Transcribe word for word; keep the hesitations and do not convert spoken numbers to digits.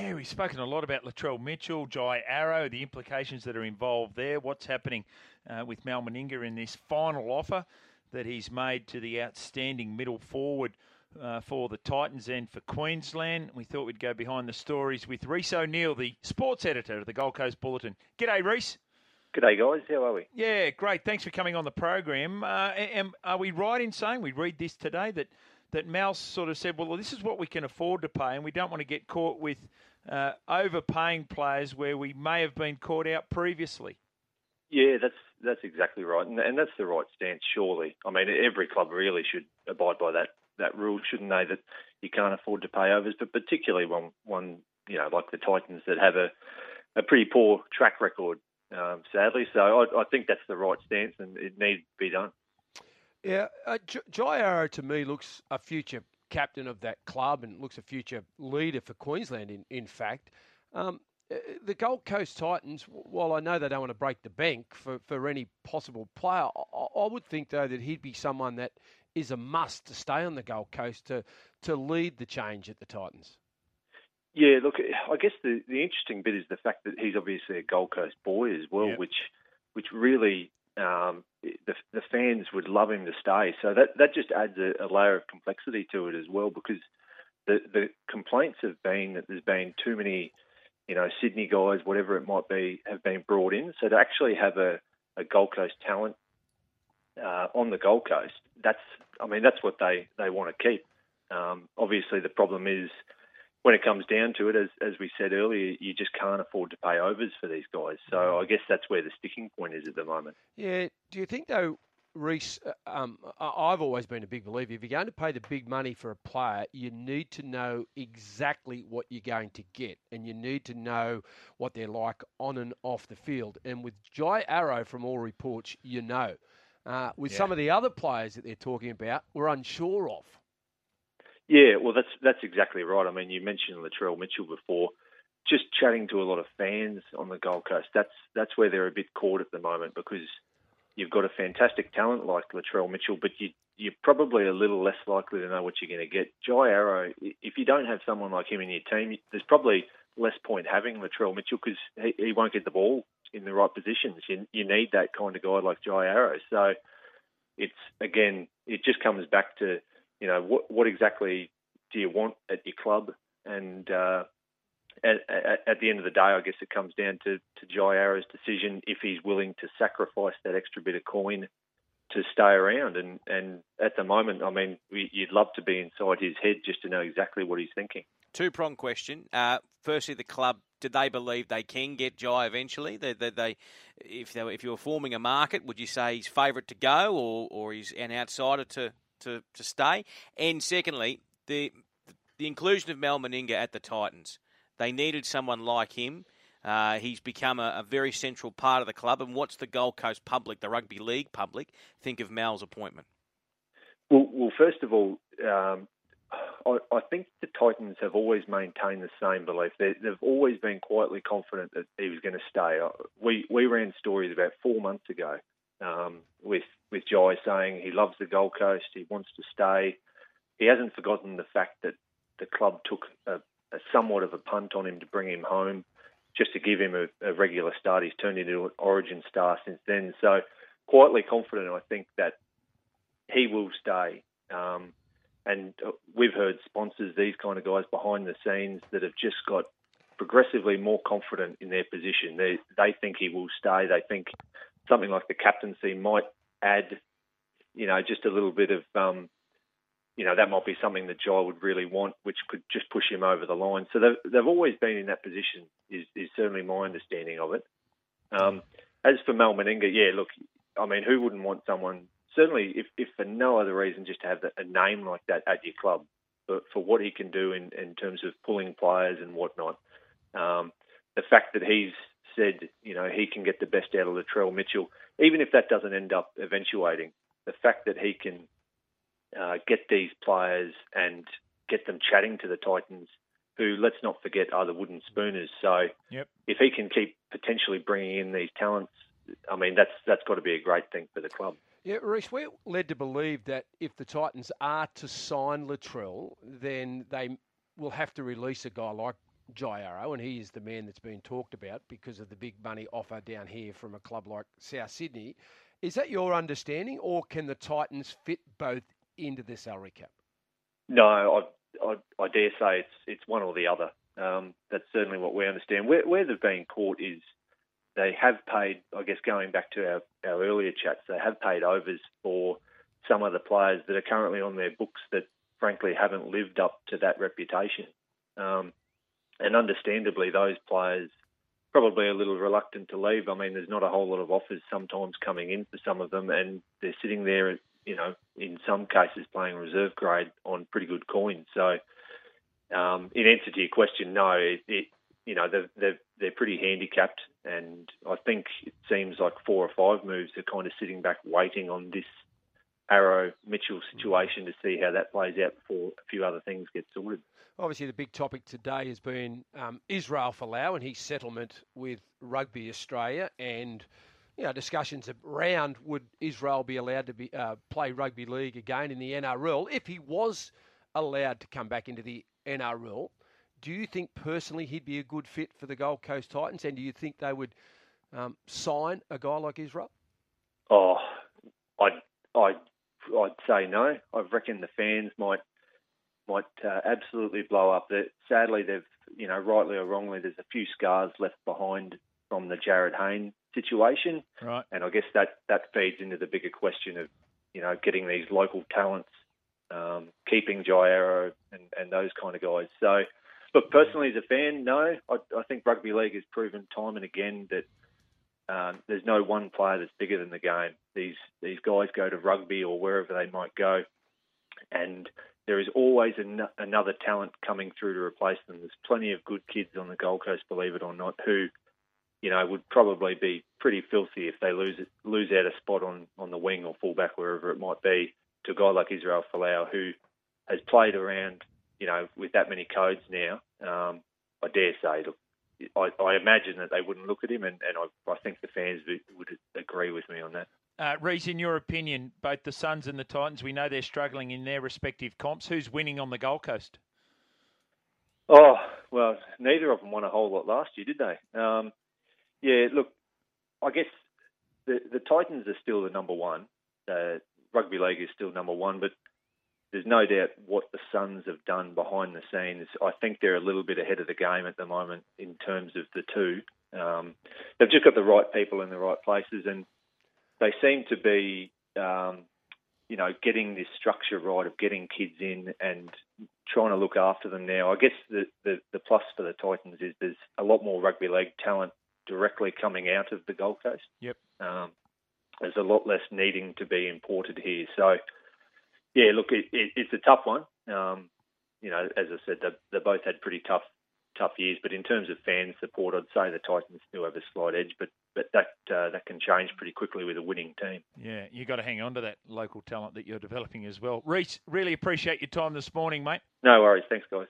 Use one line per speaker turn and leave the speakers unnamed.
Yeah, we've spoken a lot about Latrell Mitchell, Jai Arrow, the implications that are involved there. What's happening uh, with Mal Meninga in this final offer that he's made to the outstanding middle forward uh, for the Titans and for Queensland. We thought we'd go behind the stories with Rhys O'Neill, the sports editor of the Gold Coast Bulletin. G'day, Rhys.
G'day, guys. How are we?
Yeah, great. Thanks for coming on the program. Uh, and are we right in saying, we read this today, that that Mal sort of said, well, this is what we can afford to pay, and we don't want to get caught with uh, overpaying players where we may have been caught out previously?
Yeah, that's that's exactly right, and, and that's the right stance, surely. I mean, every club really should abide by that, that rule, shouldn't they, that you can't afford to pay overs, but particularly one, one you know, like the Titans that have a, a pretty poor track record, um, sadly. So I, I think that's the right stance, and it needs to be done.
Yeah, uh, J- Jai Arrow to me looks a future captain of that club and looks a future leader for Queensland, in, in fact. Um, the Gold Coast Titans, while I know they don't want to break the bank for, for any possible player, I, I would think, though, that he'd be someone that is a must to stay on the Gold Coast to, to lead the change at the Titans.
Yeah, look, I guess the, the interesting bit is the fact that he's obviously a Gold Coast boy as well,
yep.
which which really... Um, the, the fans would love him to stay. So that, that just adds a, a layer of complexity to it as well, because the, the complaints have been that there's been too many, you know, Sydney guys, whatever it might be, have been brought in. So to actually have a, a Gold Coast talent uh, on the Gold Coast, that's, I mean, that's what they, they want to keep. Um, obviously, the problem is, when it comes down to it, as as we said earlier, you just can't afford to pay overs for these guys. So I guess that's where the sticking point is at the moment.
Yeah. Do you think, though, Rhys, um, I've always been a big believer, if you're going to pay the big money for a player, you need to know exactly what you're going to get, and you need to know what they're like on and off the field. And with Jai Arrow, from all reports, you know. Uh, with yeah. some of the other players that they're talking about, we're unsure of.
Yeah, well, that's that's exactly right. I mean, you mentioned Latrell Mitchell before. Just chatting to a lot of fans on the Gold Coast, that's that's where they're a bit caught at the moment, because you've got a fantastic talent like Latrell Mitchell, but you, you're probably a little less likely to know what you're going to get. Jai Arrow, if you don't have someone like him in your team, there's probably less point having Latrell Mitchell, because he, he won't get the ball in the right positions. You, you need that kind of guy like Jai Arrow. So it's, again, it just comes back to, you know, what, what exactly do you want at your club? And uh, at, at, at the end of the day, I guess it comes down to, to Jai Arrow's decision if he's willing to sacrifice that extra bit of coin to stay around. And, and at the moment, I mean, we, you'd love to be inside his head just to know exactly what he's thinking.
Two-pronged question. Uh, firstly, the club, did they believe they can get Jai eventually? They, they, they, if, they were, if you were forming a market, would you say he's favourite to go, or, or he's an outsider to... To, to stay? And secondly, the the inclusion of Mal Meninga at the Titans. They needed someone like him. Uh, he's become a, a very central part of the club. And what's the Gold Coast public, the rugby league public, think of Mal's appointment?
Well, well first of all, um, I, I think the Titans have always maintained the same belief. They, they've always been quietly confident that he was going to stay. We, we ran stories about four months ago um, with with Jai saying he loves the Gold Coast, he wants to stay. He hasn't forgotten the fact that the club took a, a somewhat of a punt on him to bring him home, just to give him a, a regular start. He's turned into an Origin star since then. So quietly confident, I think, that he will stay. Um, and we've heard sponsors, these kind of guys behind the scenes, that have just got progressively more confident in their position. They, they think he will stay. They think something like the captaincy might add, you know, just a little bit of, um, you know, that might be something that Jai would really want, which could just push him over the line. So they've, they've always been in that position, is, is certainly my understanding of it. Um, as for Mal Meninga, yeah, look, I mean, who wouldn't want someone, certainly if, if for no other reason, just to have a name like that at your club, but for what he can do in, in terms of pulling players and whatnot. Um, the fact that he's said, you know, he can get the best out of Latrell Mitchell, even if that doesn't end up eventuating, the fact that he can uh, get these players and get them chatting to the Titans, who, let's not forget, are the wooden spooners. So
yep.
if he can keep potentially bringing in these talents, I mean, that's that's got to be a great thing for the club.
Yeah, Rhys, we're led to believe that if the Titans are to sign Latrell, then they will have to release a guy like Jai Arrow, and he is the man that's been talked about because of the big money offer down here from a club like South Sydney. Is that your understanding, or can the Titans fit both into the salary cap?
No, I, I, I dare say it's it's one or the other. Um, that's certainly what we understand. Where, where they've been caught is they have paid, I guess going back to our, our earlier chats, they have paid overs for some of the players that are currently on their books that frankly haven't lived up to that reputation. Um, and understandably, those players probably a little reluctant to leave. I mean, there's not a whole lot of offers sometimes coming in for some of them, and they're sitting there, you know, in some cases playing reserve grade on pretty good coin. So um, in answer to your question, no, it, it you know, they're, they're, they're pretty handicapped, and I think it seems like four or five moves are kind of sitting back waiting on this Arrow-Mitchell situation to see how that plays out before a few other things get sorted.
Obviously, the big topic today has been um, Israel Folau and his settlement with Rugby Australia, and you know discussions around would Israel be allowed to be uh, play rugby league again in the N R L if he was allowed to come back into the N R L. Do you think personally he'd be a good fit for the Gold Coast Titans, and do you think they would um, sign a guy like Israel?
Oh, I'd, I'd, I'd say no. I reckon the fans might might uh, absolutely blow up. That sadly, they've, you know, rightly or wrongly, there's a few scars left behind from the Jared Hayne situation,
right?
And I guess that that feeds into the bigger question of, you know, getting these local talents, um, keeping Jai Arrow and, and those kind of guys. So, but personally, as a fan, no. I, I think rugby league has proven time and again that um, there's no one player that's bigger than the game. These these guys go to rugby or wherever they might go, and there is always an, another talent coming through to replace them. There's plenty of good kids on the Gold Coast, believe it or not, who, you know, would probably be pretty filthy if they lose it, lose out a spot on, on the wing or fullback, wherever it might be, to a guy like Israel Folau, who has played around, you know, with that many codes now. Um, I dare say, look, I, I imagine that they wouldn't look at him, and, and I, I think the fans would, would agree with me on that.
Uh, Reece, in your opinion, both the Suns and the Titans, we know they're struggling in their respective comps. Who's winning on the Gold Coast?
Oh, well, neither of them won a whole lot last year, did they? Um, yeah, look, I guess the, the Titans are still the number one. Uh, rugby league is still number one, but there's no doubt what the Suns have done behind the scenes. I think they're a little bit ahead of the game at the moment in terms of the two. Um, they've just got the right people in the right places, and they seem to be, um, you know, getting this structure right of getting kids in and trying to look after them now. I guess the, the, the plus for the Titans is there's a lot more rugby league talent directly coming out of the Gold Coast.
Yep.
Um, there's a lot less needing to be imported here. So, yeah, look, it, it, it's a tough one. Um, you know, as I said, they, they both had pretty tough tough years, but in terms of fan support, I'd say the Titans still have a slight edge, but but that uh, that can change pretty quickly with a winning team.
Yeah, you got to hang on to that local talent that you're developing as well. Reece, really appreciate your time this morning, mate.
No worries. Thanks, guys.